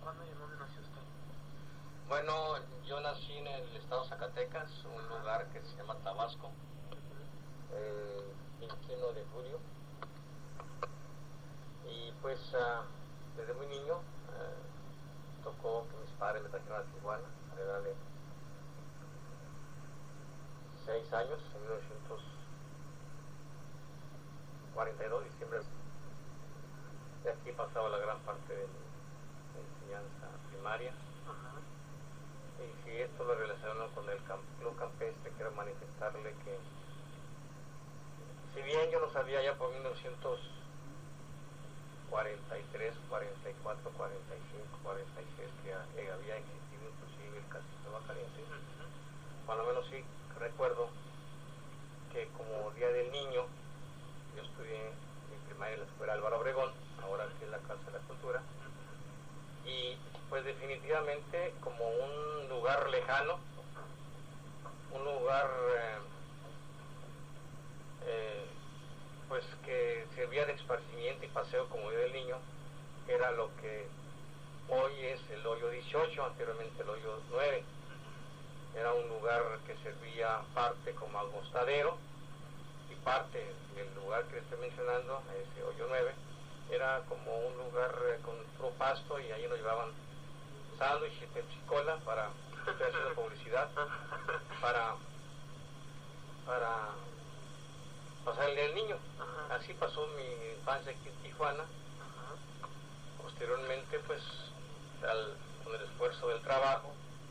¿Cuándo y en dónde nació usted? Bueno, yo nací en el estado de Zacatecas, un lugar que se llama Tabasco, el 21 de julio. Y pues desde muy niño tocó que mis padres me trajeron a Tijuana a la edad de 6 años, en 1942, diciembre. De aquí pasaba la gran parte de mi enseñanza primaria. Y si esto lo relaciono con el club campestre, quiero manifestarle que, si bien yo no sabía ya por 1943, 44, 45, 46 que había existido inclusive el cacique Bacariense, por lo menos sí recuerdo que como Día del Niño, yo estudié mi primaria en la escuela Álvaro Obregón, ahora aquí es la Casa de la Cultura, y pues definitivamente como un lugar lejano, un lugar pues que servía de esparcimiento y paseo como Día del Niño, era lo que hoy es el hoyo 18, anteriormente el hoyo 9. Era un lugar que servía parte como agostadero y parte del lugar que estoy mencionando, ese hoyo 9, era como un lugar con puro pasto, y ahí nos llevaban sándwich y Pepsi-Cola para hacer publicidad, para pasar el Día del Niño. Así pasó mi infancia aquí en Tijuana. Posteriormente, pues, con el esfuerzo del trabajo,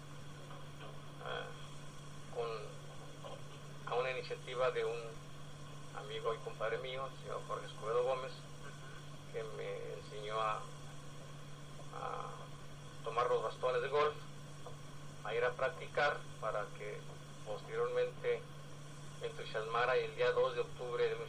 a una iniciativa de un amigo y compadre mío, el señor Jorge Escobedo Gómez, que me enseñó a tomar los bastones de golf, a ir a practicar, para que posteriormente me entusiasmara, y el día 2 de octubre de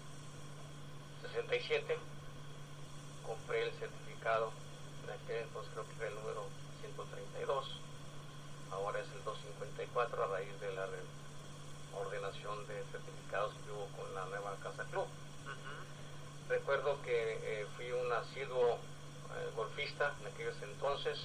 1967 compré el certificado. En aquel entonces creo que era el número 132, ahora es el 254, a raíz de la ordenación de certificados que hubo con la nueva Casa Club. Recuerdo que fui un asiduo golfista en aquellos entonces,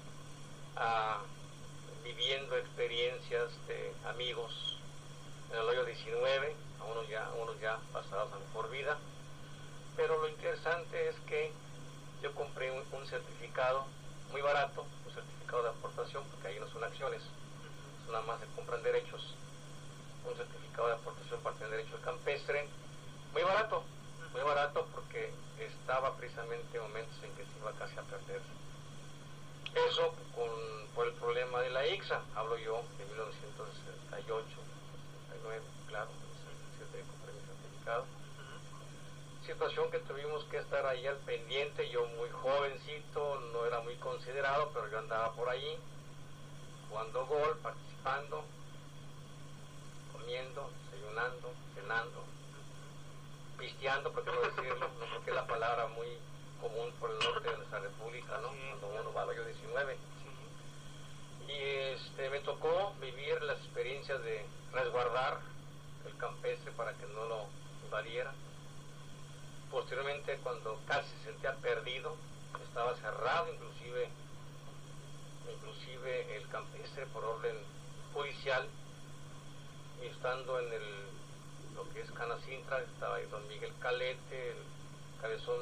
viviendo experiencias de amigos en el hoyo 19, a unos ya pasados a mejor vida. Pero lo interesante es que yo compré un certificado muy barato, un certificado de aportación, porque ahí no son acciones, nada más se compran derechos. Un certificado de aportación para tener derecho al campestre, muy barato porque estaba precisamente en momentos en que se iba casi a perder. Eso por el problema de la ICSA, hablo yo de 1968, 69, claro, compré mi certificado. Situación que tuvimos que estar ahí al pendiente, yo muy jovencito, no era muy considerado, pero yo andaba por allí, jugando golf, participando, comiendo, desayunando, cenando, pisteando, por qué no decirlo, no, porque es la palabra muy común por el norte de nuestra república, ¿no? Cuando uno va al hoyo 19. Y me tocó vivir las experiencias de resguardar el campestre para que no lo invadiera. Posteriormente, cuando casi se sentía perdido, estaba cerrado inclusive el campestre por orden judicial, y estando en lo que es Canacintra, estaba ahí don Miguel Calete, el cabezón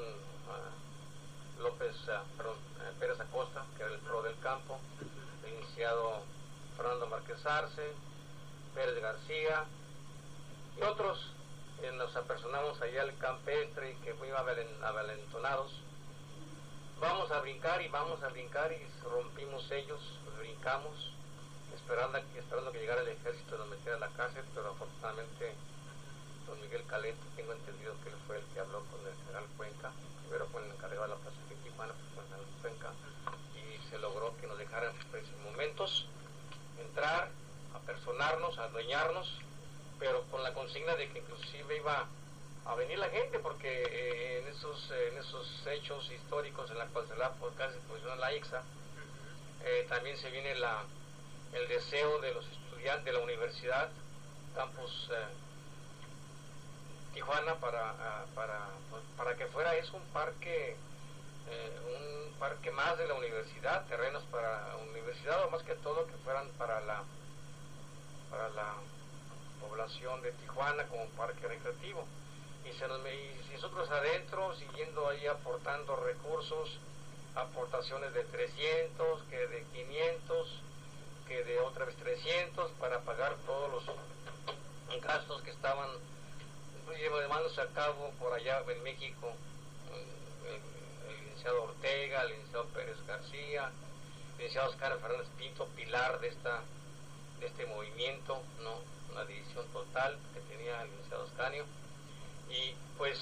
Pérez Acosta, que era el pro del campo, el iniciado Fernando Márquez Arce, Pérez García y otros. Nos apersonamos allá al campestre, y que muy avalentonados, vamos a brincar y rompimos sellos, brincamos, esperando que llegara el ejército y nos metiera a la cárcel. Pero afortunadamente don Miguel Calete, tengo entendido que él fue el que habló con el general Cuenca, primero fue el encargado de la plaza de Tijuana, pues con el general Cuenca, y se logró que nos dejaran en esos momentos entrar, apersonarnos, adueñarnos, pero con la consigna de que inclusive iba a venir la gente, porque en esos hechos históricos en la cual se la casi posiciona la ICSA, también se viene el deseo de los estudiantes de la universidad Campus Tijuana para que fuera eso un parque un parque más de la universidad, terrenos para la universidad, o más que todo que fueran para la población de Tijuana como parque recreativo. Y nosotros adentro, siguiendo ahí aportando recursos, aportaciones de 300, que de 500, que de otra vez 300, para pagar todos los gastos que estaban llevándose a cabo por allá en México, el licenciado Ortega, el licenciado Pérez García, el licenciado Oscar Fernández Pinto, pilar de este movimiento, ¿no? Una división total que tenía el licenciado Oscanio. Y pues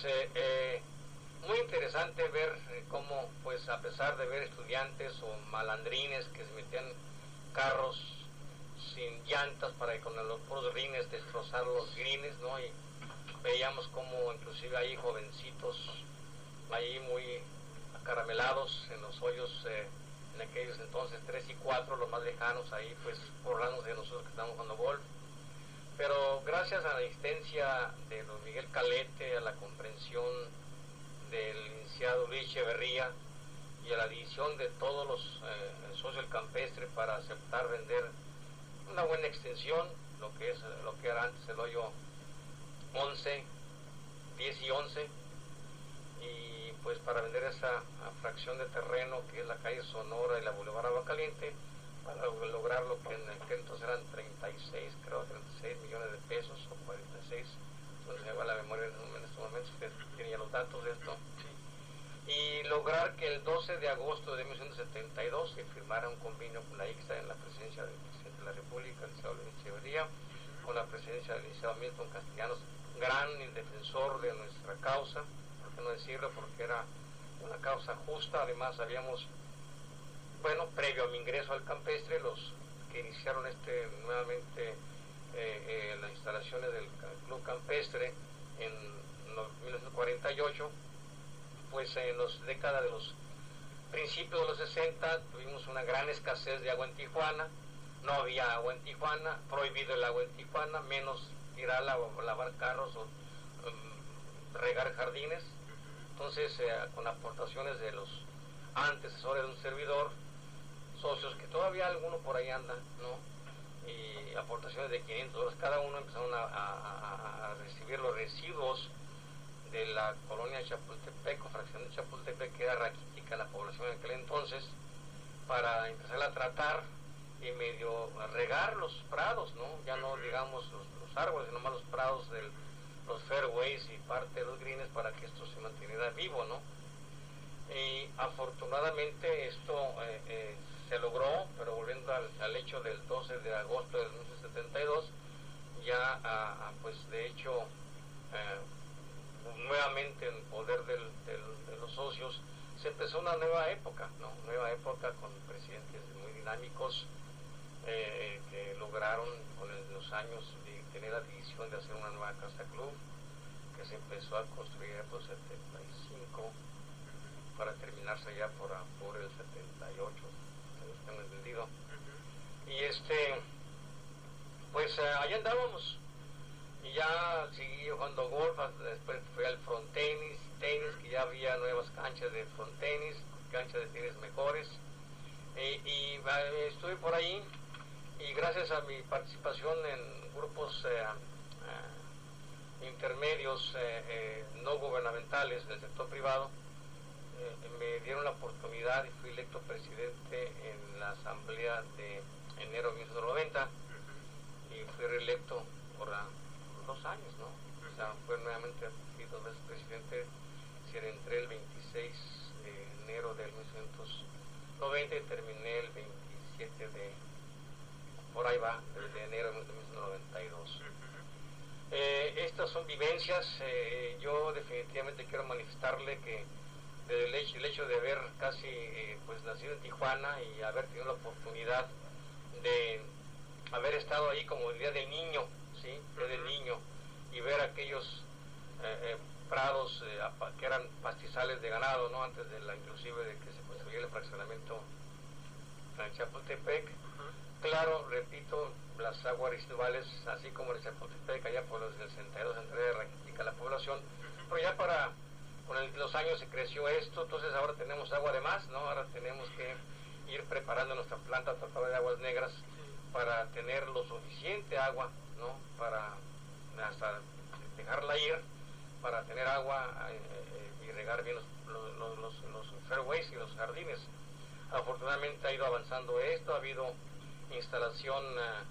muy interesante ver cómo, pues a pesar de ver estudiantes o malandrines que se metían carros sin llantas para con los puros rines destrozar los grines, ¿no? Y veíamos como inclusive hay jovencitos ahí muy acaramelados en los hoyos, en aquellos entonces 3 y 4, los más lejanos, ahí pues burlándonos de nosotros que estamos jugando golf. Pero gracias a la asistencia de don Miguel Calete, a la comprensión del licenciado Luis Echeverría y a la división de todos los socios del campestre para aceptar vender una buena extensión, lo que era antes el hoyo 11, 10 y 11, y pues para vender esa fracción de terreno que es la calle Sonora y la Boulevard Agua Caliente, para lograr lo que en aquel entonces eran 36 millones de pesos o 46, entonces me va la memoria en estos momentos, que tiene ya los datos de esto, y lograr que el 12 de agosto de 1972 se firmara un convenio con la ICSA en la presencia del presidente de la República, el licenciado Luis Echeverría, con la presencia del licenciado Milton Castellanos, gran defensor de nuestra causa, por qué no decirlo, porque era una causa justa. Además habíamos, bueno, previo a mi ingreso al campestre, los que iniciaron nuevamente las instalaciones del Club Campestre en 1948, pues en las décadas de los principios de los 60 tuvimos una gran escasez de agua en Tijuana, no había agua en Tijuana, prohibido el agua en Tijuana, menos tirarla o lavar carros o regar jardines. Entonces con aportaciones de los antecesores de un servidor, socios que todavía alguno por ahí anda, ¿no? Y aportaciones de $500 cada uno, empezaron a recibir los residuos de la colonia Chapultepec o fracción de Chapultepec, que era raquítica la población en aquel entonces, para empezar a tratar y medio regar los prados, ¿no? Ya no digamos los árboles, sino más los prados de los fairways y parte de los greens, para que esto se mantuviera vivo, ¿no? Y afortunadamente esto se logró, pero volviendo al hecho del 12 de agosto de 1972, ya pues de hecho nuevamente en poder de los socios, se empezó una nueva época, ¿no? Nueva época con presidentes muy dinámicos que lograron con los años tener la división de hacer una nueva casa club, que se empezó a construir en los 75 para terminarse ya por el 78, tengo entendido. Y pues allá andábamos, y ya seguí jugando golf. Después fui al frontenis, que ya había nuevas canchas de frontenis, canchas de tenis mejores, y estuve por ahí, y gracias a mi participación en grupos intermedios no gubernamentales del sector privado, me dieron la oportunidad y fui electo presidente en la asamblea de enero de 1990, y fui reelecto por 2 años, ¿no? O sea, fue nuevamente 2 veces presidente. Entré el 26 de enero del 1990 y terminé el 27 por ahí va, de enero de 1992. Estas son vivencias. Yo definitivamente quiero manifestarle que desde el hecho de haber casi pues nacido en Tijuana y haber tenido la oportunidad de haber estado ahí como el día del niño, ¿sí? Desde el niño, y ver aquellos prados que eran pastizales de ganado, ¿no? Antes inclusive de que se construyera el fraccionamiento en Chapultepec. Claro, repito, las aguas residuales, así como en Chapultepec, allá por los del 62, entre raquítica la población, pero ya para los años se creció esto, entonces ahora tenemos agua de más, ¿no? Ahora tenemos que ir preparando nuestra planta tratadora de aguas negras para tener lo suficiente agua, ¿no? Para hasta dejarla ir, para tener agua y regar bien los fairways y los jardines. Afortunadamente ha ido avanzando esto, ha habido instalación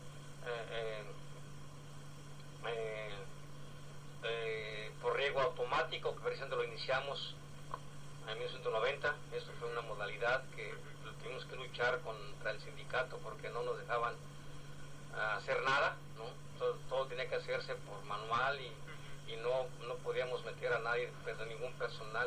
por riego automático, que recién lo iniciamos en 1990. Eso fue una modalidad que tuvimos que luchar contra el sindicato porque no nos dejaban hacer nada, ¿no? Todo tenía que hacerse por manual y no podíamos meter a nadie, pues, de ningún personal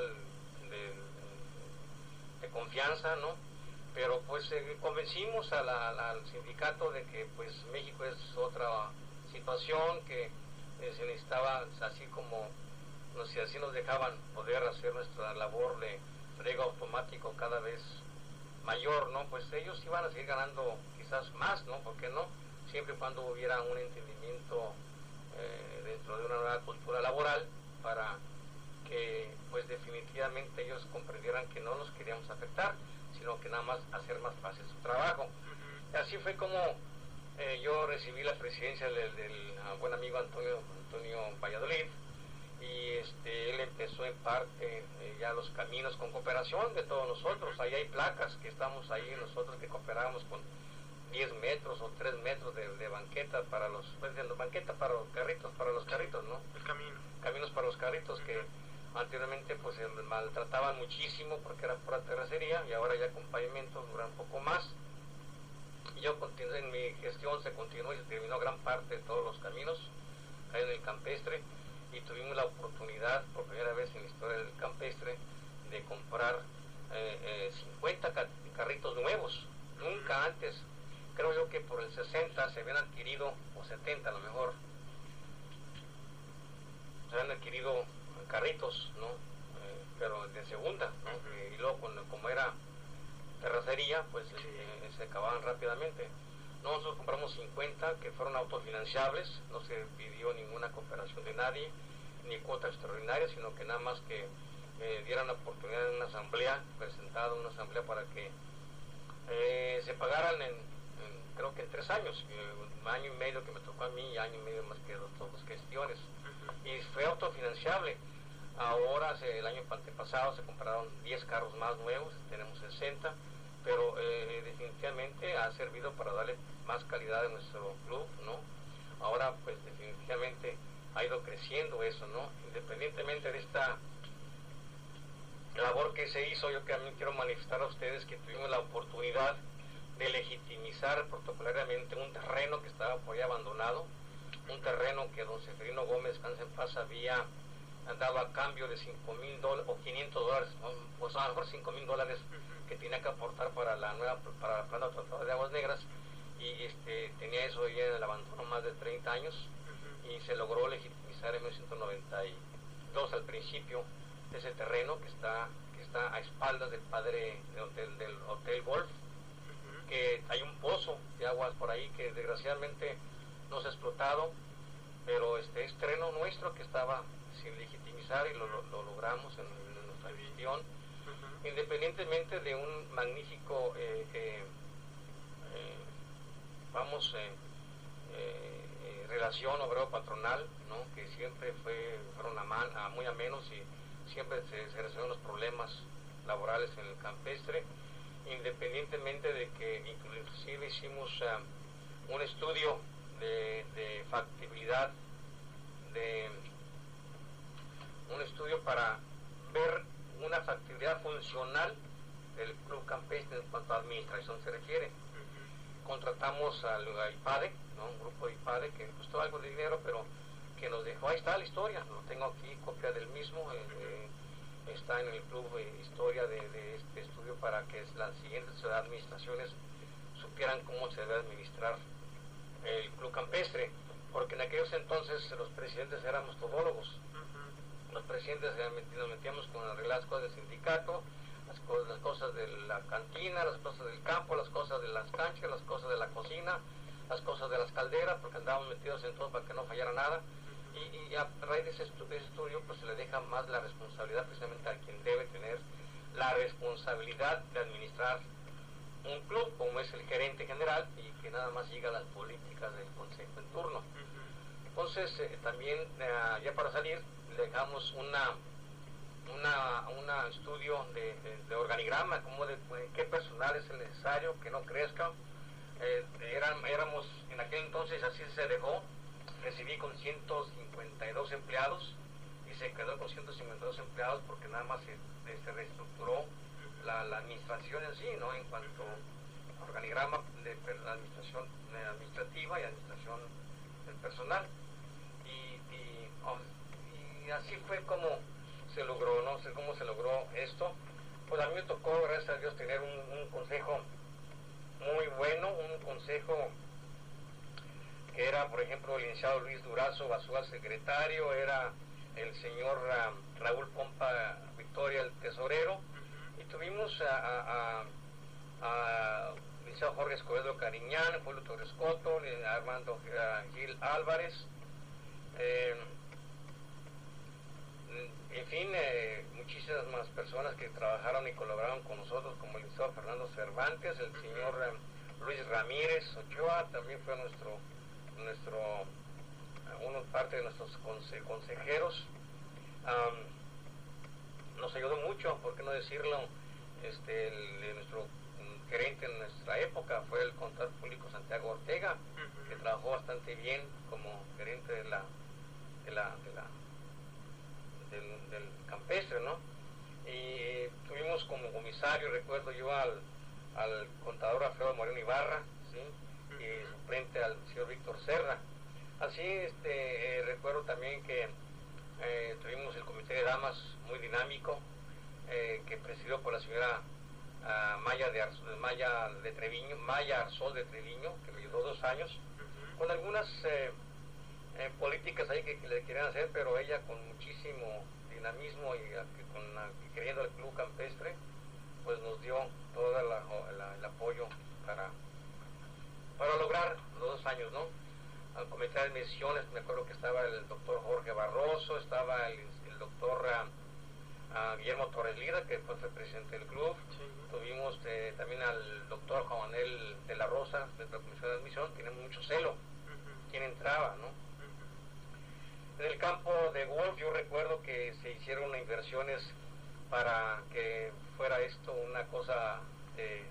de confianza, ¿no? Pero pues convencimos al sindicato de que pues México es otra situación, que se necesitaba, así como si así nos dejaban poder hacer nuestra labor de riego automático cada vez mayor, ¿no? Pues ellos iban a seguir ganando quizás más, ¿no? ¿Por qué no? Siempre y cuando hubiera un entendimiento dentro de una nueva cultura laboral, para que pues definitivamente ellos comprendieran que no nos queríamos afectar, sino que nada más hacer más fácil su trabajo. Así fue como yo recibí la presidencia del buen amigo Antonio Valladolid, y él empezó en parte ya los caminos con cooperación de todos nosotros. Ahí hay placas que estamos ahí nosotros que cooperamos con 10 metros o 3 metros de banqueta para banqueta para los carritos, ¿no? El camino. Caminos para los carritos, que anteriormente pues se maltrataban muchísimo porque era pura terracería, y ahora ya con pavimento dura un poco más. Y yo continué en mi gestión, se continuó y se terminó gran parte de todos los caminos ahí en el campestre, y tuvimos la oportunidad por primera vez en la historia del campestre de comprar 50 carritos nuevos. Nunca antes, creo yo que por el 60 se habían adquirido, o 70 a lo mejor, se habían adquirido carritos, ¿no? Pero de segunda, ¿no? Y luego como era terracería, pues se acababan rápidamente. Nosotros compramos 50 que fueron autofinanciables, no se pidió ninguna cooperación de nadie, ni cuota extraordinaria, sino que nada más que dieran la oportunidad en una asamblea, presentada una asamblea para que se pagaran creo que en 3 años, un año y medio que me tocó a mí y año y medio más que dos gestiones. Y fue autofinanciable. Ahora, el año antepasado se compraron 10 carros más nuevos, tenemos 60, pero definitivamente ha servido para darle más calidad a nuestro club, ¿no? Ahora pues definitivamente ha ido creciendo eso, ¿no? Independientemente de esta labor que se hizo, yo también quiero manifestar a ustedes que tuvimos la oportunidad de legitimizar protocolariamente un terreno que estaba por ahí abandonado, un terreno que don Seferino Gómez, descansa en paz, había dado a cambio de $5,000 o $500, pues a lo mejor $5,000 que tenía que aportar para la planta tratadora de aguas negras, y tenía eso ya en el abandono más de 30 años, y se logró legitimizar en 1992 al principio ese terreno que está a espaldas del padre del Hotel Golf, que hay un pozo de aguas por ahí que desgraciadamente no se ha explotado, pero es terreno nuestro que estaba sin legitimizar, y lo logramos en nuestra gestión, independientemente de un magnífico relación obrero-patronal, ¿no? Que siempre fueron muy amenos, y siempre se resolvieron los problemas laborales en el campestre, independientemente de que inclusive hicimos un estudio de factibilidad, un estudio para ver una factibilidad funcional del club campestre en cuanto a administración se refiere. Contratamos a IPADE, ¿no? Un grupo de IPADE que costó algo de dinero, pero que nos dejó, ahí está la historia, lo tengo aquí, copia del mismo, está en el club historia de este estudio, para que las siguientes administraciones supieran cómo se debe administrar el club campestre, porque en aquellos entonces los presidentes éramos todólogos. Los presidentes nos metíamos con arreglar las cosas del sindicato, las cosas de la cantina, las cosas del campo, las cosas de las canchas, las cosas de la cocina, las cosas de las calderas, porque andábamos metidos en todo para que no fallara nada. Y a raíz de ese estudio pues se le deja más la responsabilidad precisamente a quien debe tener la responsabilidad de administrar un club, como es el gerente general, y que nada más llega a las políticas del consejo en turno. Entonces también ya para salir le dejamos un estudio de organigrama, como de qué personal es el necesario, que no crezca. Éramos en aquel entonces, así se dejó, recibí con 152 empleados y se quedó con 152 empleados porque nada más se reestructuró la administración en sí, ¿no? En cuanto a organigrama de la administración administrativa y administración del personal. Y así fue como se logró, no sé cómo se logró esto. Pues a mí me tocó, gracias a Dios, tener un consejo muy bueno, un consejo que era, por ejemplo, el licenciado Luis Durazo Basúa, secretario, era el señor Raúl Pompa Victoria, el tesorero, y tuvimos a licenciado Jorge Escobedo Cariñán, Julio Torres Coto, Armando Gil Álvarez, en fin, muchísimas más personas que trabajaron y colaboraron con nosotros, como el licenciado Fernando Cervantes, el señor Luis Ramírez Ochoa, también fue parte de nuestros consejeros. Nos ayudó mucho, por qué no decirlo, nuestro gerente en nuestra época fue el contador público Santiago Ortega, que trabajó bastante bien como gerente del campestre, ¿no? Y tuvimos como comisario, recuerdo yo, al contador Alfredo Moreno Ibarra, ¿sí? Y frente al señor Víctor Serra. Así recuerdo también que tuvimos el comité de damas muy dinámico, que presidió por la señora Maya Arzol de Treviño, que me ayudó 2 años, con algunas políticas ahí que le querían hacer, pero ella con muchísimo dinamismo y queriendo el club campestre, pues nos dio todo el apoyo para lograr los 2 años, ¿no? Al comité de admisiones, me acuerdo que estaba el doctor Jorge Barroso, estaba el doctor Guillermo Torres Lira, que fue presidente del club. Sí. Tuvimos también al doctor Juan Manuel de la Rosa, de la comisión de admisión. Tenemos mucho celo, quién entraba, ¿no? En el campo de golf yo recuerdo que se hicieron inversiones para que fuera esto una cosa de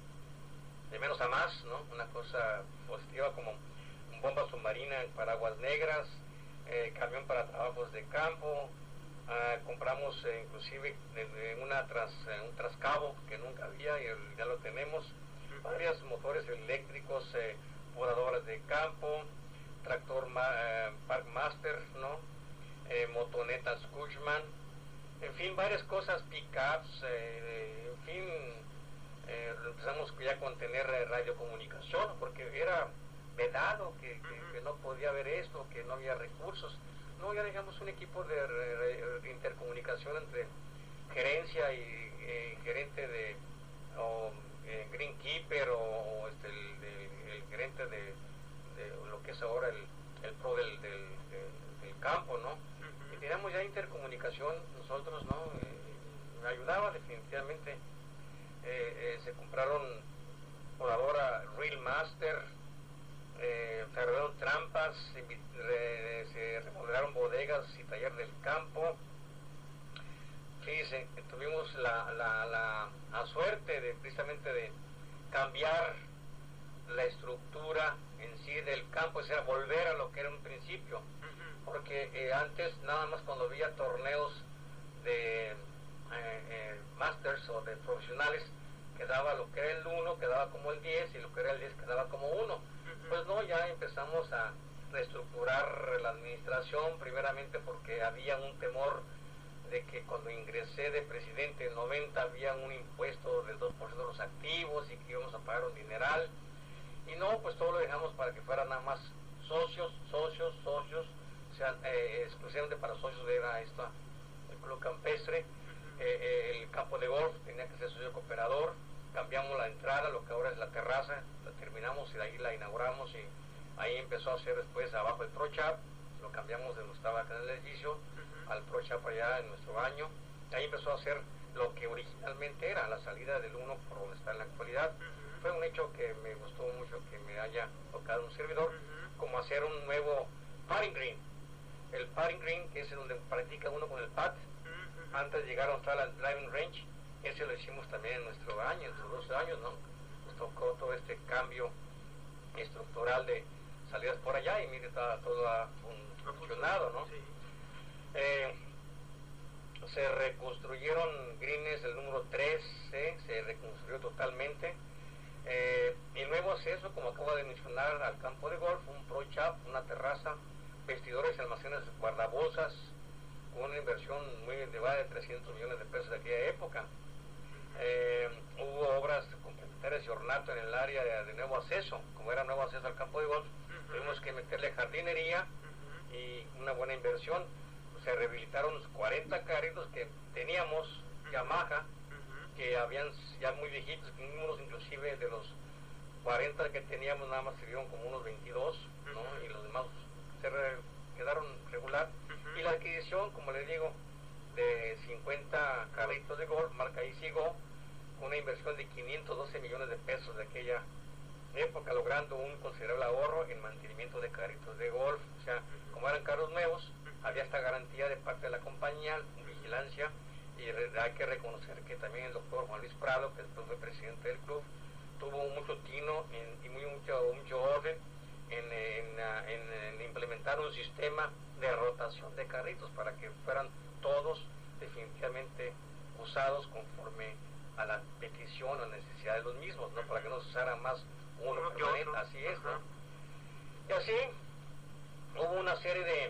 menos a más, ¿no? Una cosa positiva, como bomba submarina para aguas negras, camión para trabajos de campo, compramos inclusive un trascabo que nunca había y ya lo tenemos, varios motores eléctricos, podadoras de campo, tractor Parkmaster, ¿no? Motonetas Cushman, en fin, varias cosas, pickups, en fin, empezamos ya con tener radiocomunicación, porque era vedado que no podía haber esto, que no había recursos. No, ya dejamos un equipo de intercomunicación entre gerencia y gerente de Greenkeeper o el gerente de lo que es ahora el pro del campo, ¿no? Y teníamos ya intercomunicación nosotros, ¿no? Me ayudaba definitivamente. Se compraron por ahora Real Master, cerraron trampas, se remodelaron bodegas y taller del campo. Fíjense, tuvimos la suerte precisamente de cambiar la estructura en sí del campo, o sea, volver a lo que era un principio, porque antes nada más cuando había torneos de masters o de profesionales, quedaba lo que era el 1, quedaba como el 10, y lo que era el 10 quedaba como 1. Pues no, ya empezamos a reestructurar la administración, primeramente porque había un temor de que cuando ingresé de presidente en 90 había un impuesto del 2% de los activos y que íbamos a pagar un dineral, y no, pues todo lo dejamos para que fueran nada más socios, o sea, exclusivamente para socios era esto, el club campestre. El campo de golf tenía que ser socio cooperador, cambiamos la entrada, lo que ahora es la terraza, la terminamos y de ahí la inauguramos, y ahí empezó a hacer después abajo el Pro Shop, lo cambiamos de donde estaba acá en el edificio al Pro Shop allá en nuestro baño. Ahí empezó a hacer lo que originalmente era la salida del 1 por donde está en la actualidad. Fue un hecho que me gustó mucho que me haya tocado un servidor, como hacer un nuevo putting green. El putting green, que es donde practica uno con el pad, antes de llegar a donde está la driving range. Ese lo hicimos también en nuestro año, en nuestros 12 años, ¿no? Nos tocó todo este cambio estructural de salidas por allá y mire, todo ha funcionado, ¿no? Sí. Se reconstruyeron greens, el número 3 se reconstruyó totalmente. El nuevo acceso, como acabo de mencionar, al campo de golf, un pro shop, una terraza, vestidores, almacenes, guardabolsas, con una inversión muy elevada de 300 millones de pesos de aquella época. Hubo obras complementarias y ornato en el área de nuevo acceso. Como era nuevo acceso al campo de golf, tuvimos que meterle jardinería y una buena inversión. Se rehabilitaron los 40 carritos que teníamos, Yamaha, que habían ya muy viejitos, unos inclusive de los 40 que teníamos nada más sirvieron como unos 22, ¿no? Y los demás quedaron regular. Y la adquisición, como les digo, de 50 carritos de golf, marca Isigo, con una inversión de 512 millones de pesos de aquella época, logrando un considerable ahorro en mantenimiento de carritos de golf. O sea, como eran carros nuevos, había esta garantía de parte de la compañía, vigilancia, y hay que reconocer que también el doctor Juan Luis Prado, que después fue presidente del club, tuvo mucho tino y mucho orden en implementar un sistema de rotación de carritos para que fueran todos definitivamente usados conforme a la petición o necesidad de los mismos, ¿no? Para que no se usara más uno permanente, así es, ¿no? Y así hubo una serie de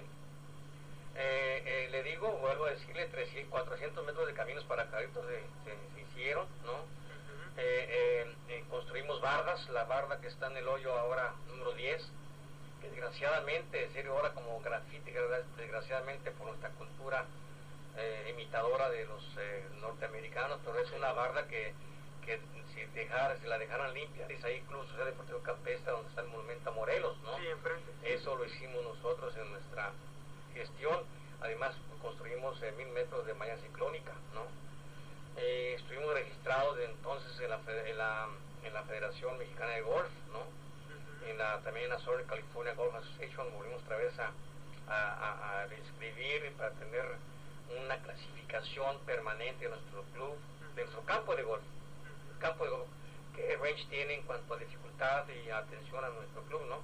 le digo, vuelvo a decirle, 400 metros de caminos para carritos se hicieron, ¿no? Construimos bardas, la barda que está en el hoyo ahora número 10, que desgraciadamente, en serio, ahora como grafiti, desgraciadamente por nuestra cultura imitadora de los norteamericanos, pero es una barda que si la dejaran limpia, dice ahí Club Social Deportivo Campestre, donde está el monumento a Morelos, ¿no? Sí, enfrente. Eso lo hicimos nosotros en nuestra gestión. Además construimos 1000 metros de malla ciclónica, ¿no? Estuvimos registrados entonces en la Federación Mexicana de Golf, ¿no? También en la Southern California Golf Association volvimos otra vez a inscribir para tener una clasificación permanente de nuestro club, de nuestro campo de golf, que range tiene en cuanto a dificultad y atención a nuestro club, ¿no?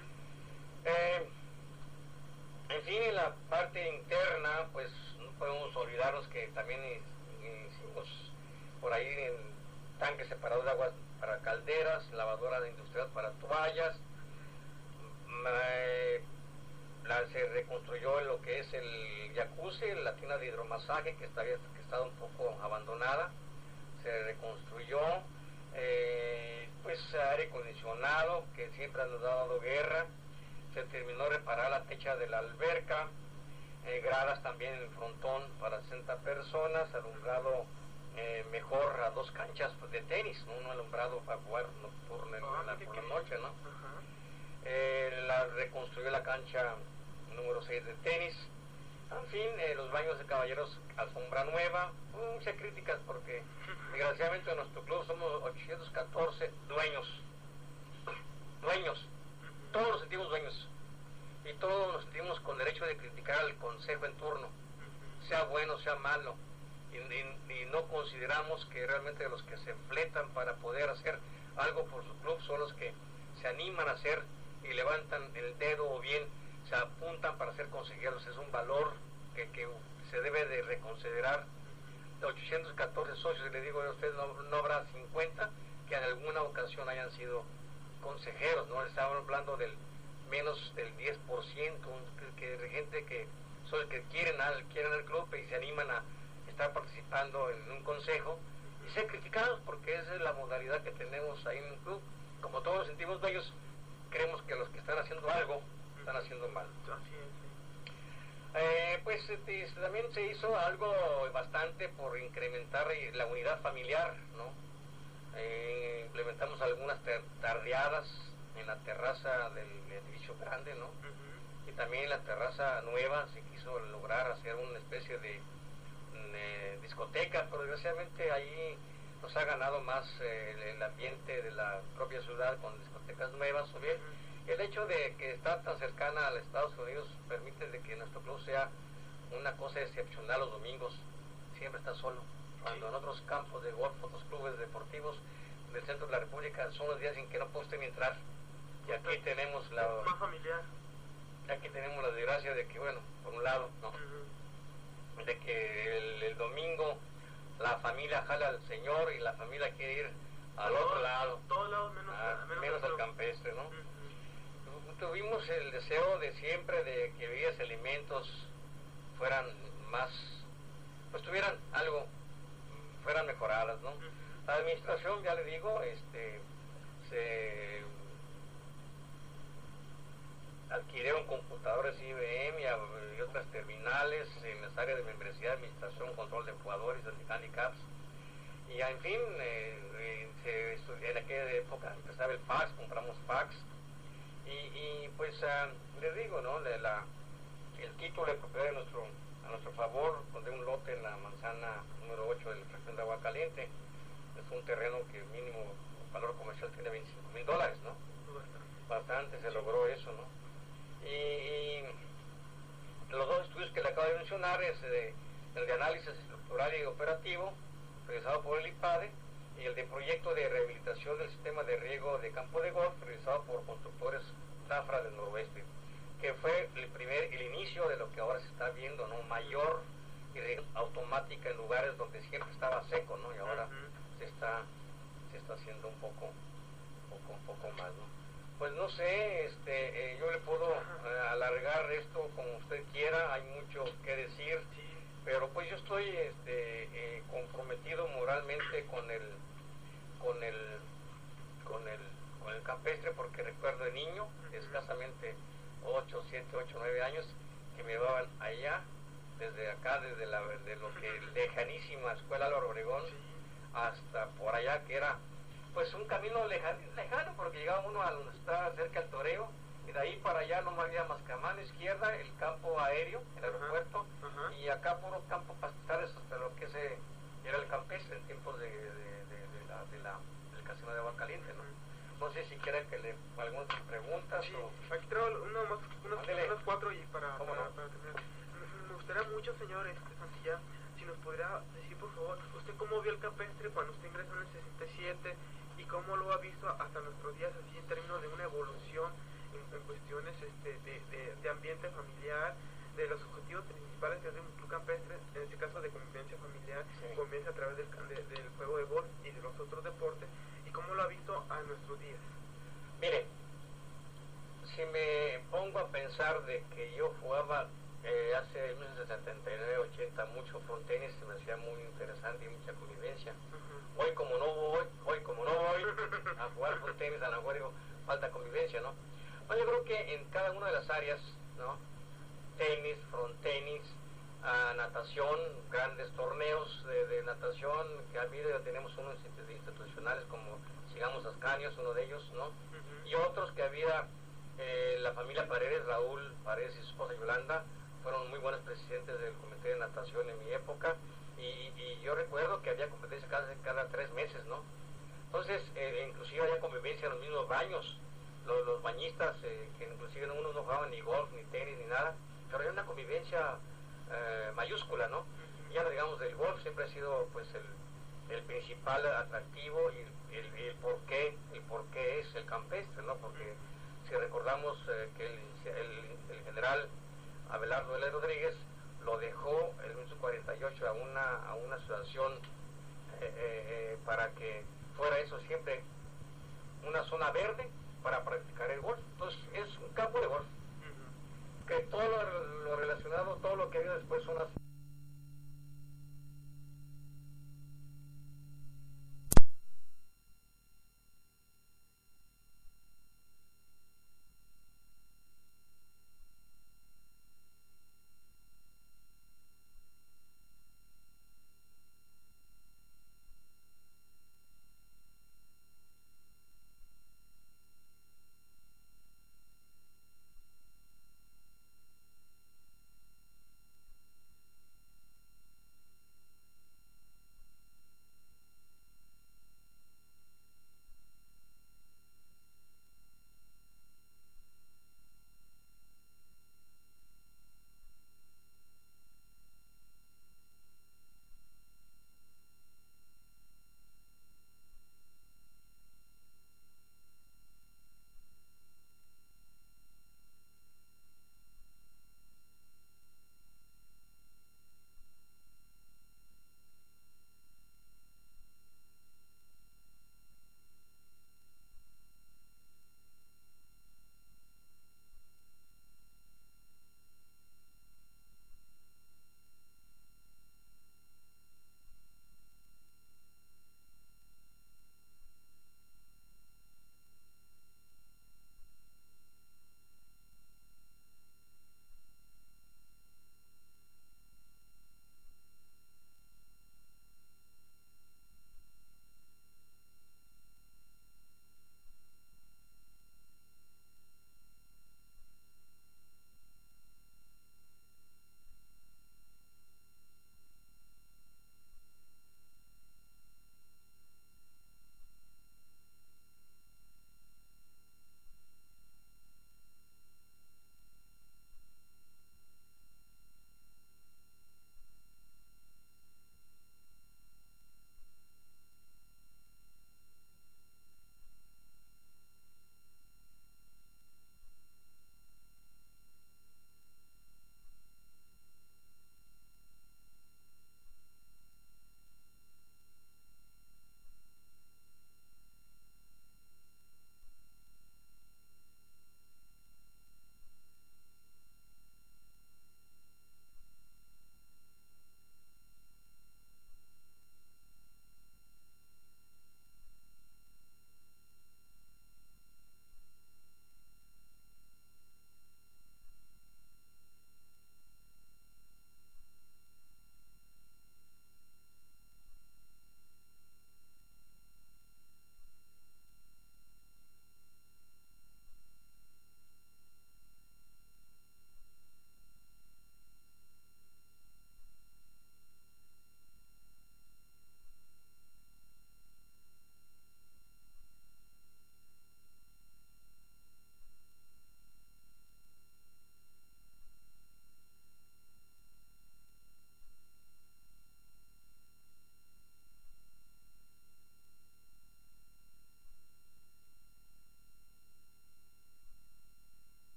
En fin, en la parte interna, pues no podemos olvidarnos que también hicimos por ahí tanques separados de aguas para calderas, lavadora de industrial para toallas, se reconstruyó lo que es el jacuzzi, la tina de hidromasaje que estaba un poco abandonada, se reconstruyó, pues aire acondicionado que siempre nos ha dado guerra, se terminó de reparar la techa de la alberca, gradas también en el frontón para 60 personas, alumbrado mejor a 2 canchas de tenis, ¿no? Un alumbrado para jugar nocturno por la noche, ¿no? Reconstruyó la cancha número 6 de tenis. En fin, los baños de caballeros, alfombra nueva. Muchas críticas porque desgraciadamente en nuestro club somos 814 dueños, todos nos sentimos dueños y todos nos sentimos con derecho de criticar al consejo en turno, sea bueno, sea malo, y no consideramos que realmente los que se fletan para poder hacer algo por su club son los que se animan a hacer y levantan el dedo o bien se apuntan para ser consejeros. Es un valor que se debe de reconsiderar. De 814 socios, le digo a usted, no habrá 50 que en alguna ocasión hayan sido consejeros, no estamos hablando del menos del 10%, de gente que son los que quieren el club y se animan a estar participando en un consejo y ser criticados, porque esa es la modalidad que tenemos ahí en el club. Como todos nos sentimos dueños, creemos que los que están haciendo algo están haciendo mal. Pues también se hizo algo bastante por incrementar la unidad familiar, ¿no? Implementamos algunas tardeadas en la terraza del edificio grande, ¿no? y también en la terraza nueva se quiso lograr hacer una especie de discoteca, pero desgraciadamente ahí nos ha ganado más el ambiente de la propia ciudad con discotecas nuevas, o bien el hecho de que está tan cercana a los Estados Unidos permite de que nuestro club sea una cosa excepcional los domingos, siempre está solo, cuando en otros campos de golf, otros clubes deportivos del centro de la República son los días en que no puede usted ni entrar, y aquí tenemos la más familiar. Aquí tenemos la desgracia de que, bueno, por un lado, ¿no? De que el domingo la familia jala al señor y la familia quiere ir al otro lado. Todos lados menos al campestre, ¿no? Tuvimos el deseo de siempre de que bebidas y alimentos fueran más, pues tuvieran algo, fueran mejoradas, ¿no? La administración, ya le digo, se adquirieron computadores IBM y otras terminales en las áreas de membresía, administración, control de jugadores, de handicaps, y en fin, en aquella época empezaba el fax, compramos fax, y pues les digo, ¿no? El título de propiedad a nuestro favor, de un lote en la manzana número 8 de la fracción de Agua Caliente, es un terreno que mínimo valor comercial tiene $25,000, ¿no? Bastante se logró eso, ¿no? Y los dos estudios que le acabo de mencionar es el de análisis estructural y operativo realizado por el IPADE y el de proyecto de rehabilitación del sistema de riego de campo de golf realizado por constructores Zafra del Noroeste, que fue el inicio de lo que ahora se está viendo, ¿no? Mayor irrigación automática en lugares donde siempre estaba seco, ¿no? Y ahora se está haciendo un poco más, ¿no? Pues no sé, yo le puedo alargar esto como usted quiera, hay mucho que decir, pero pues yo estoy comprometido moralmente con el campestre, porque recuerdo de niño, escasamente 8, 7, 8, 9 años, que me llevaban allá, desde acá, desde lo que lejanísima Escuela Álvaro Obregón, hasta por allá, que era pues un camino lejano, porque llegaba uno a donde estaba cerca del toreo, y de ahí para allá no había más que a mano izquierda el campo aéreo, el aeropuerto, y acá puro campo pastizales hasta lo que era el campestre en tiempos del casino de Agua Caliente, ¿no? No sé si quieren que le algunas preguntas. Sí, aquí traigo unas 4 y para terminar. Me gustaría mucho, señor Santillán, si nos podría decir, por favor, usted cómo vio el campestre cuando usted ingresó en el 67 y cómo lo ha visto hasta nuestros días, así en términos de una evolución en cuestiones de ambiente familiar, de los objetivos principales que hace un club campestre, en este caso de convivencia familiar, convivencia a través del juego de golf y de los otros deportes, y cómo lo ha visto a nuestros días. Mire, si me pongo a pensar de que yo jugaba hace 1979, 80 mucho frontenis, se me hacía muy interesante y mucha convivencia. Hoy como no voy a jugar frontenis, a lo mejor digo, falta convivencia, ¿no? Bueno, yo creo que en cada una de las áreas, ¿no? Tenis, frontenis, natación, grandes torneos de natación que ha habido, tenemos unos institucionales como Sigamos Ascanios, uno de ellos, ¿no? Y otros que había la familia Paredes, Raúl Paredes y su esposa Yolanda, fueron muy buenos presidentes del comité de natación en mi época, y yo recuerdo que había competencia cada 3 meses, ¿no? Entonces, inclusive había convivencia en los mismos baños, los bañistas, que inclusive unos no jugaban ni golf, ni tenis, ni nada, pero había una convivencia mayúscula, ¿no? Ya digamos, del golf siempre ha sido pues el principal atractivo y el por qué es el campestre, ¿no? Porque si recordamos que el general Abelardo L. Rodríguez lo dejó en 1948 a una asociación para que fuera eso siempre una zona verde para practicar el golf. Entonces es un campo de golf, que todo lo relacionado, todo lo que ha habido después son las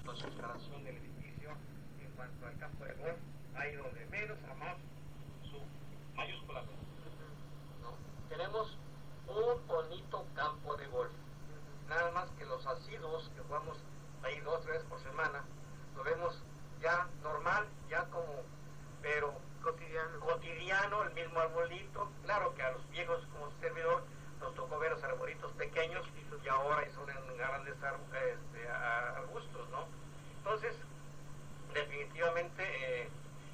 cuanto a su instalación del edificio, en cuanto al campo de golf, ha ido de menos a más su mayúscula, ¿no? Tenemos un bonito campo de golf, nada más que los asiduos que jugamos ahí 2 o 3 veces por semana, lo vemos ya normal, ya como, pero cotidiano, el mismo arbolito. Claro que a los viejos como servidor nos tocó ver los arbolitos pequeños y ahora son en grandes arbustos, ¿no? Entonces, definitivamente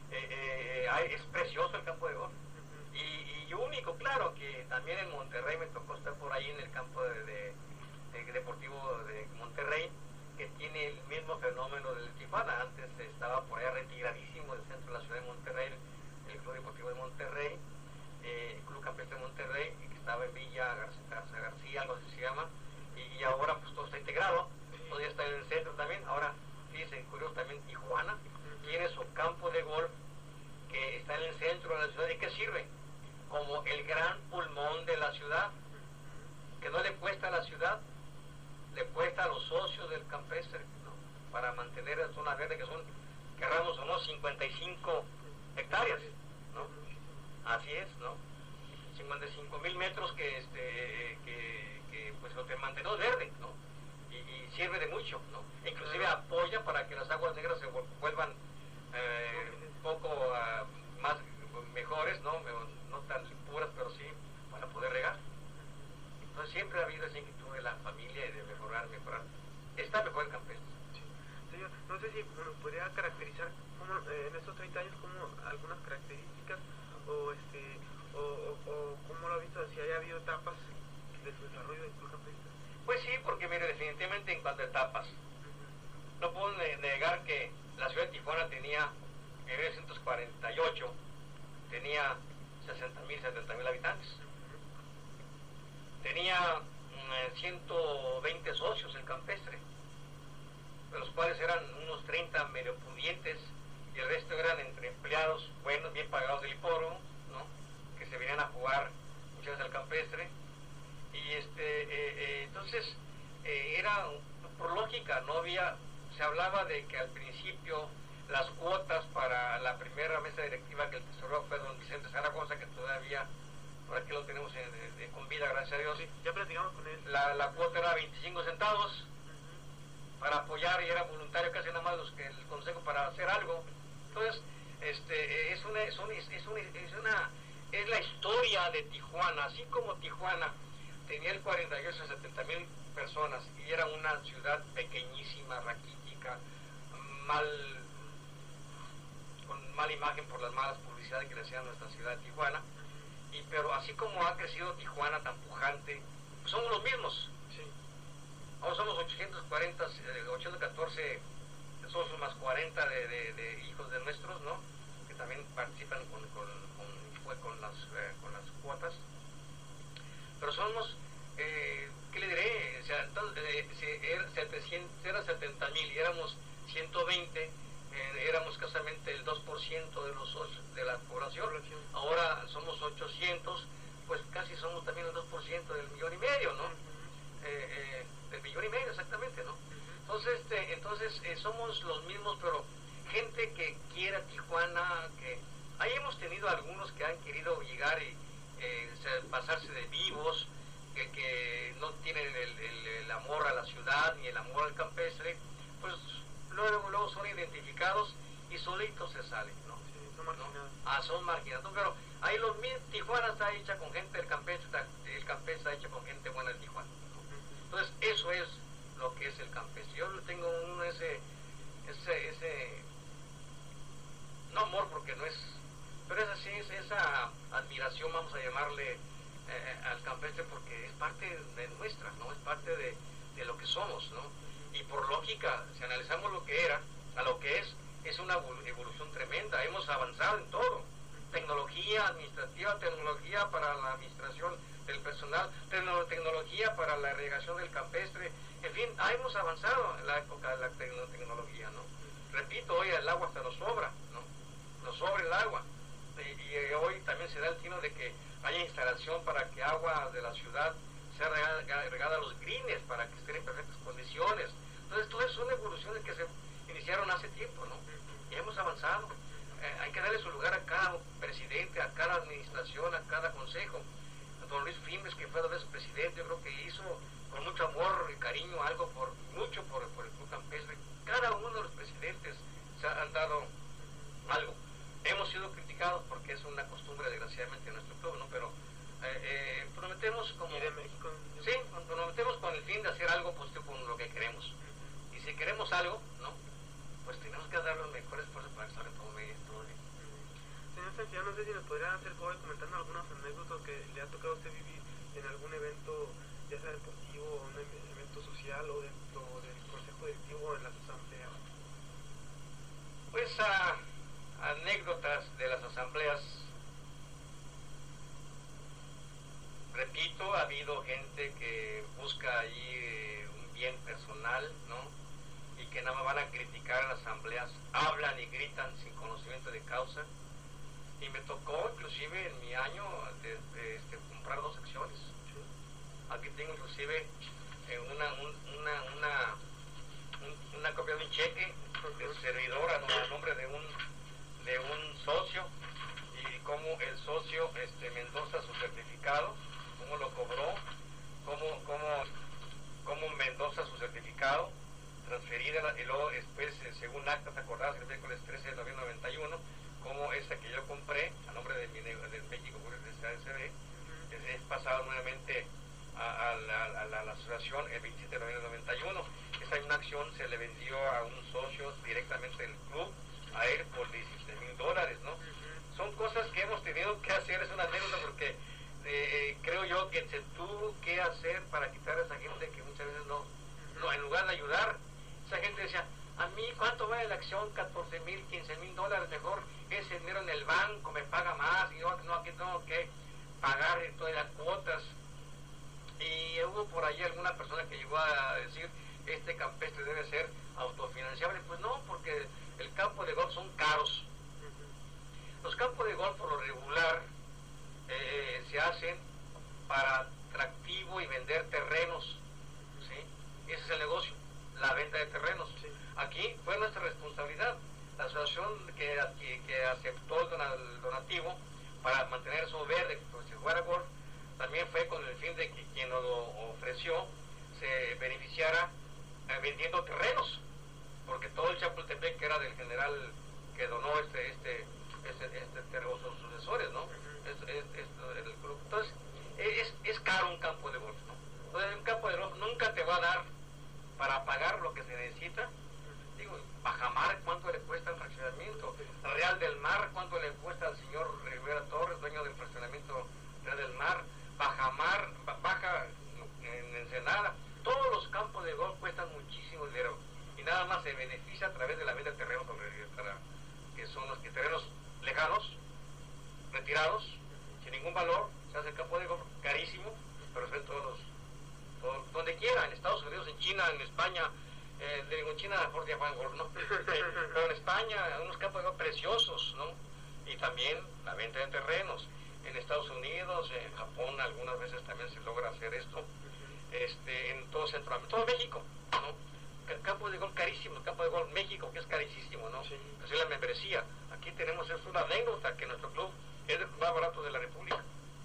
es precioso el campo de golf. Y único, claro, que también en Monterrey me tocó estar por ahí en el campo de deportivo de Monterrey, que tiene el mismo fenómeno del Tijuana. Antes estaba por ahí retiradísimo del centro de la ciudad de Monterrey, el Club Deportivo de Monterrey, el Club Campestre de Monterrey, que estaba en Villa García, algo así se llama, y ahora pues todo está integrado, todo ya está en el centro también. Ahora, fíjense, curioso también, Tijuana tiene su campo de golf que está en el centro de la ciudad. ¿Y qué sirve? Como el gran pulmón de la ciudad, que no le cuesta a la ciudad, le cuesta a los socios del campestre, ¿no? Para mantener la zona verde, que son, querramos o no, 55 hectáreas, ¿no? Así es, ¿no? 55,000 metros que pues lo que mantenemos verde, ¿no? Y sirve de mucho, ¿no? Inclusive apoya para que las aguas negras se vuelvan un poco más mejores, ¿no? No tan puras, pero sí para poder regar. Entonces siempre ha habido esa inquietud de la familia y de mejorar. Está mejor el campestre. Sí. Señor, no sé si nos podría caracterizar como, en estos 30 años como algunas características o cómo lo ha visto, si haya habido etapas de su desarrollo del club campestre. Pues sí, porque mire, definitivamente en cuanto a etapas, no puedo negar que la ciudad de Tijuana tenía, en 1948, tenía 60,000, 70,000 habitantes. Tenía 120 socios el campestre, de los cuales eran unos 30 medio pudientes y el resto eran entre empleados buenos, bien pagados del hipódromo, ¿no? Que se venían a jugar muchas veces al campestre. Y entonces era por lógica, no había, se hablaba de que al principio las cuotas para la primera mesa directiva que el tesorero fue don Vicente Zaragoza, que todavía por aquí lo tenemos con vida, gracias a Dios. Sí, ya platicamos con él. La cuota era 25 centavos para apoyar, y era voluntario casi nada más los que el consejo para hacer algo. Entonces, es la historia de Tijuana. Así como Tijuana tenía el 48 a 70,000 personas y era una ciudad pequeñísima, raquítica, con mala imagen por las malas publicidades que le hacían a nuestra ciudad de Tijuana. Pero así como ha crecido Tijuana tan pujante, pues somos los mismos. Sí. Ahora somos 814 socios más 40 de hijos de nuestros, ¿no? Que también participan con las cuotas. Pero somos, ¿qué le diré? O sea, entonces, era 70,000 y éramos 120. Éramos escasamente el 2% de los socios de la población. Ahora somos 800, pues casi somos también el 2% del 1,5 millones, ¿no? Del 1,5 millones exactamente, ¿no? Entonces somos los mismos, pero gente que quiera Tijuana, que ahí hemos tenido algunos que han querido llegar y pasarse de vivos, que no tienen el amor a la ciudad ni el amor al campestre, pues luego son identificados y solitos se salen, ¿no? Sí, son marginados. Son marginados, pero ahí Tijuana está hecha con gente del campestre, el campestre está hecho con gente buena de Tijuana, ¿no? Entonces eso es lo que es el campestre. Yo tengo ese no amor, porque no es, pero es así, esa admiración, vamos a llamarle, al campestre, porque es parte de nuestra, ¿no? Es parte de lo que somos, ¿no? Y por lógica, si analizamos lo que era a lo que es una evolución tremenda. Hemos avanzado en todo: tecnología administrativa, tecnología para la administración del personal, tecnología para la irrigación del campestre, en fin, hemos avanzado en la época de la tecnología, ¿no? Repito, hoy el agua hasta nos sobra, ¿no? Nos sobra el agua, y hoy también se da el tino de que haya instalación para que agua de la ciudad sea regada a los greens, para que estén en perfectas condiciones. Entonces, todas son evoluciones que se iniciaron hace tiempo, ¿no? Y hemos avanzado. Hay que darle su lugar a cada presidente, a cada administración, a cada consejo. A don Luis Fimbres, que fue 2 veces presidente, yo creo que hizo con mucho amor y cariño algo por el Club Campestre. Cada uno de los presidentes se han dado algo. Hemos sido criticados porque es una costumbre, desgraciadamente, en nuestro club, ¿no? Pero prometemos como... ¿Y de México? Sí, prometemos con el fin de hacer algo positivo con lo que queremos. Y si queremos algo, ¿no? Pues tenemos que dar los mejores esfuerzos para que salga todo bien. Señor Santillán, no sé si nos podría hacer favor comentando algunas anécdotas que le ha tocado a usted vivir en algún evento, ya sea deportivo, o un evento social, o dentro del consejo directivo en las asambleas. Pues anécdotas de las asambleas. Repito, ha habido gente que busca allí un bien personal, ¿no? Y que nada más van a criticar en las asambleas, hablan y gritan sin conocimiento de causa. Y me tocó inclusive en mi año comprar 2 acciones. Aquí tengo inclusive una copia de un cheque de servidor a nombre de un socio, y cómo el socio me endosa su certificado, cómo lo cobró, cómo me endosa su certificado, transferida, y luego después, según actas acordadas el miércoles 13 de noviembre de 91, como esa que yo compré a nombre de México SADCB, es pasado nuevamente a la asociación el 27 de noviembre de 91. Esa misma acción se le vendió a un socio directamente del club, a él por $17,000, ¿no? Son cosas que hemos tenido que hacer, es una anécdota porque creo yo que se tuvo que hacer para quitar a esa gente que muchas veces no, en lugar de ayudar, esa gente decía, a mí ¿cuánto vale la acción? $14,000, $15,000, mejor ese dinero en el banco me paga más, y yo no, aquí tengo que pagar todas las cuotas. Y hubo por ahí alguna persona que llegó a decir, este campestre debe ser autofinanciable. Pues no, porque el campo de golf son caros. Los campos de golf por lo regular se hacen para atractivo y vender terrenos, ¿sí? Ese es el negocio, la venta de terrenos. Sí. Aquí fue nuestra responsabilidad. La asociación que aceptó el donativo para mantener eso verde, pues si fuera golf, también fue con el fin de que quien nos lo ofreció se beneficiara vendiendo terrenos, porque todo el Chapultepec, que era del general que donó terreno, sus sucesores, ¿no? Entonces, es caro un campo de golf, ¿no? Entonces, un campo de golf nunca te va a dar para pagar lo que se necesita. Digo, Bajamar, ¿cuánto le cuesta el fraccionamiento? Real del Mar, ¿cuánto le cuesta al señor Rivera Torres, dueño del fraccionamiento Real del Mar? Bajamar, Baja en Ensenada, todos los campos de golf cuestan muchísimo dinero y nada más se beneficia a través de la venta de terrenos, que son los terrenos lejanos, retirados, sin ningún valor. Se hace el campo de golf carísimo, pero se ven todos donde quiera, en Estados Unidos, en China, en España, en China por día golf, ¿no? Pero en España, unos campos de golf preciosos, ¿no? Y también la venta de terrenos. En Estados Unidos, en Japón, algunas veces también se logra hacer esto, en todo Centroamérica, todo México, ¿no? El campo de golf carísimo, el campo de golf México, que es carísimo, ¿no? Sí. Es la membresía. Aquí tenemos, es una anécdota, que nuestro club es el más barato de la República.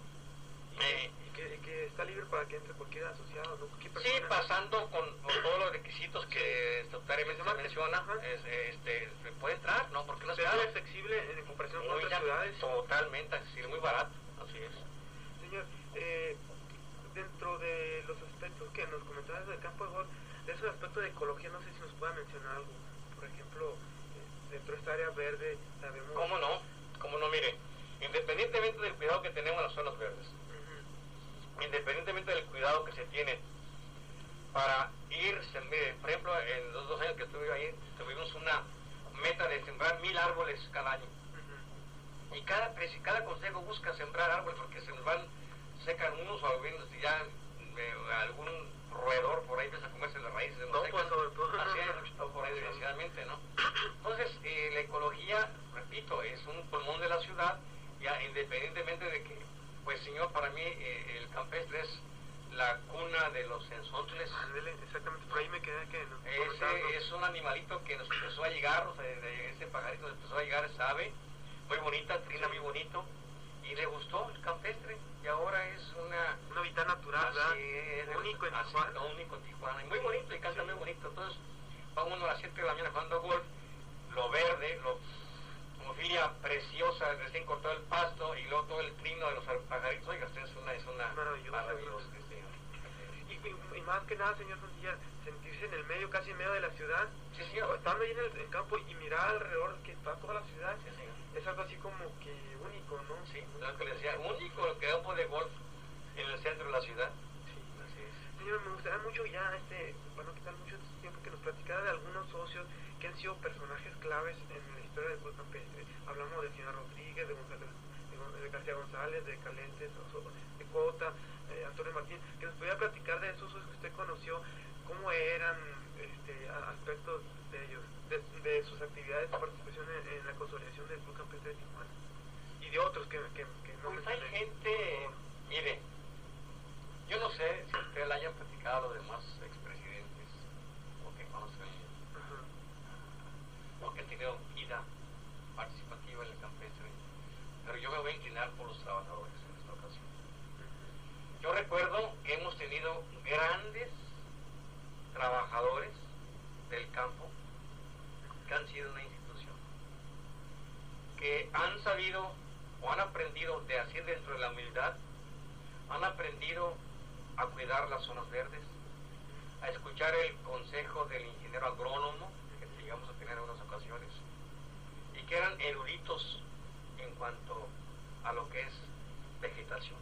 Y que está libre para que entre cualquier asociado, ¿no? Sí, pasando con todos los requisitos que estatutariamente se menciona, puede entrar, ¿no? Porque no es flexible en comparación con otras ciudades. Totalmente accesible, muy barato, así es. Señor, dentro de los aspectos que nos comentabas del campo de golf, de esos aspectos de ecología, no sé si nos pueda mencionar algo. Por ejemplo, dentro de esta área verde, sabemos... ¿Cómo no? Mire, independientemente del cuidado que tenemos en las zonas verdes, independientemente del cuidado que se tiene para mire, por ejemplo, en los 2 años que estuve ahí, tuvimos una meta de sembrar 1,000 árboles cada año. Y cada consejo busca sembrar árboles porque secan unos, o bien ya algún roedor por ahí empieza a comerse las raíces de los secos. Así hay mucho por ahí, desgraciadamente, ¿no? Entonces, la ecología, repito, es un pulmón de la ciudad, ya independientemente de que, pues señor, para mí el campestre es la cuna de de los enzóntles. Exactamente, por ahí me quedé que nos Ese es un animalito que nos empezó a llegar, o sea, ese pajarito nos empezó a llegar, esa ave, muy bonita, trina muy bonito, y le gustó el campestre, y ahora es un hábitat natural, ¿verdad? Único en Tijuana. Único en Tijuana, y muy bonito, y canta muy bonito. Entonces, va uno a las 7 de la mañana jugando golf, lo verde, homofilia preciosa, recién cortado el pasto, y luego todo el trino de los pajaritos. Oiga, es una maravillosa. Y más que nada, señor Mancilla, sentirse en el medio, casi en medio de la ciudad, sí, señor, estando ahí en el campo y mirar alrededor que está toda la ciudad, sí, señor, es algo así como que único, ¿no? Sí, lo que le decía, único el campo de golf en el centro de la ciudad. Sí, así es. Señor, me gustaría mucho ya, para no quitar mucho tiempo, que nos platicara de algunos socios que han sido personajes claves en la historia del club campestre. Hablamos de señor Rodríguez, de García González, de Calentes, de Cota, Antonio Martín, que nos pudiera platicar de esos socios que usted conoció, cómo eran aspectos de ellos, de sus actividades de participación en la consolidación del club campestre de Tijuana, y de otros que no pues hay gente, mire, yo no sé si usted le hayan platicado a los demás expresidentes o que conocen o que han tenido vida participativa en el campestre, pero yo me voy a inclinar por los trabajadores en esta ocasión. Yo recuerdo que hemos tenido grandes trabajadores del campo que han sido una institución, que han sabido o han aprendido de así dentro de la humildad, han aprendido a cuidar las zonas verdes, a escuchar el consejo del ingeniero agrónomo que llegamos a tener en unas ocasiones, y que eran eruditos en cuanto a lo que es vegetación.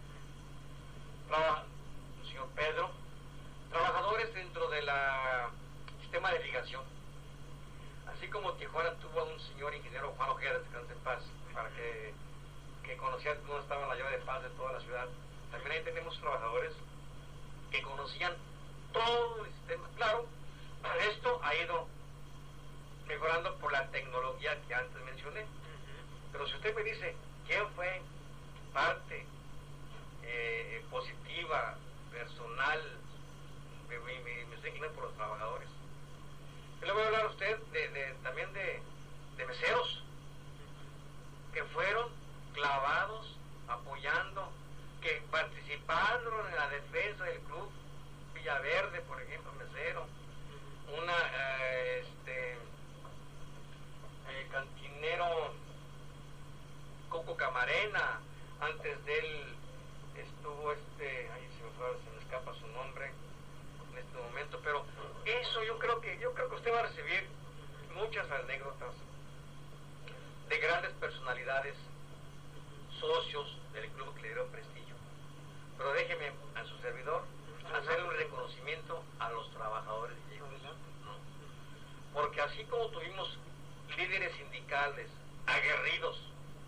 Señor Pedro, trabajadores dentro del sistema de irrigación, así como Tijuana tuvo a un señor ingeniero Juan Ojeda, descanse en paz, para que conocía cómo estaba la llave de paz de toda la ciudad. También ahí tenemos trabajadores que conocían todo el sistema. Claro, esto ha ido mejorando por la tecnología que antes mencioné, pero si usted me dice quién fue parte positiva, personal, me estoy inclinando por los trabajadores. Yo le voy a hablar a usted también de meseros que fueron clavados, apoyando, que participaron en la defensa del club Villaverde, por ejemplo, mesero, cantinero Coco Camarena, antes de él estuvo ahí se me escapa su nombre en este momento, pero eso yo creo que usted va a recibir muchas anécdotas de grandes personalidades, socios del club que le dieron prestigio. Pero déjeme a su servidor hacer un reconocimiento a los trabajadores viejos, ¿no? Porque así como tuvimos líderes sindicales aguerridos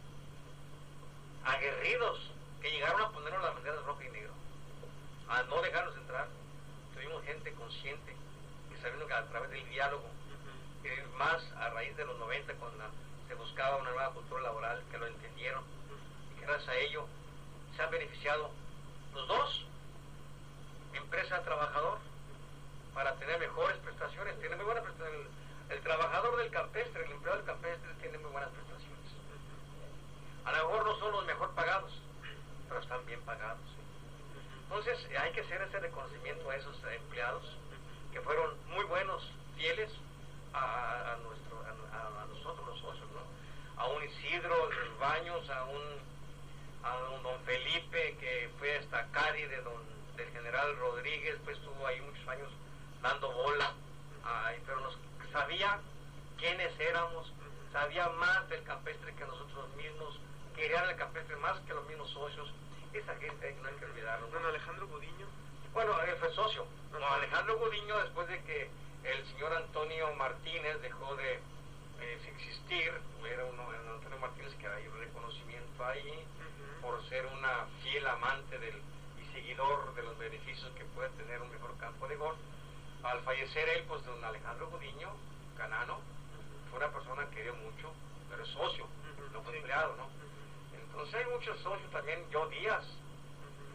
que llegaron a ponernos las banderas roja y negro, a no dejarnos entrar, tuvimos gente consciente que sabiendo que a través del diálogo, que más a raíz de los 90 cuando se buscaba una nueva cultura laboral, que lo entendieron y que gracias a ello se han beneficiado los dos, empresa-trabajador, para tener mejores prestaciones. Tiene muy buenas prestaciones. El trabajador del campestre, el empleado del campestre tiene muy buenas prestaciones. A lo mejor no son los mejor pagados, pero están bien pagados. Entonces hay que hacer ese reconocimiento a esos empleados que fueron muy buenos, fieles a nosotros los socios, ¿no? A un Isidro de los Baños, a un don Felipe que fue hasta Cádiz del general Rodríguez, pues estuvo ahí muchos años dando bola, pero sabía quiénes éramos, sabía más del campestre que nosotros mismos, querían el campestre más que los mismos socios. Esa gente no hay que olvidarlo. Don Alejandro Gudiño. Bueno, él fue socio. Don Alejandro Gudiño, después de que el señor Antonio Martínez dejó de existir, era Antonio Martínez que hay un reconocimiento ahí por ser una fiel amante y seguidor de los beneficios que puede tener un mejor campo de golf. Al fallecer él, pues don Alejandro Gudiño, canano, fue una persona que dio mucho, pero es socio, no fue empleado, ¿no? Entonces hay muchos socios también. Yo Díaz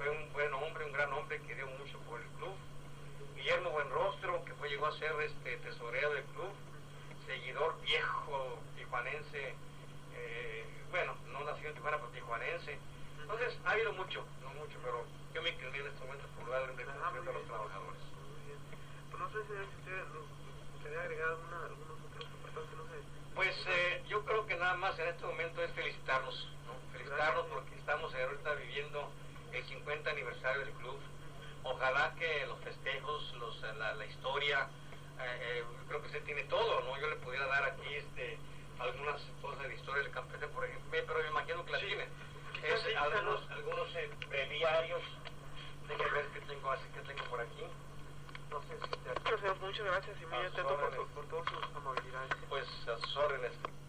fue un buen hombre, un gran hombre que dio mucho por el club. Guillermo Buenrostro, que llegó a ser tesorero del club, seguidor viejo tijuanense, bueno, no nacido en Tijuana, pero tijuanense. Entonces, ha habido mucho, no mucho, pero yo me incliné en este momento por darle un reconocimiento a los trabajadores. Muy bien. Pues no sé, señor, si usted nos gustaría agregar algunos otros apartados que no sé. Pues yo creo que nada más en este momento es felicitarnos, ¿no? Felicitarnos porque estamos ahorita viviendo el 50 aniversario del club. Ojalá que los festejos, la historia, creo que usted tiene todo, ¿no? Yo le pudiera dar aquí algunas cosas de historia del campeón, por ejemplo, pero me imagino que la tiene. Algunos breviarios. Déjame ver qué tengo por aquí. No sé si muchas gracias y muy atento por todas sus amabilidades. Pues a sus órdenes.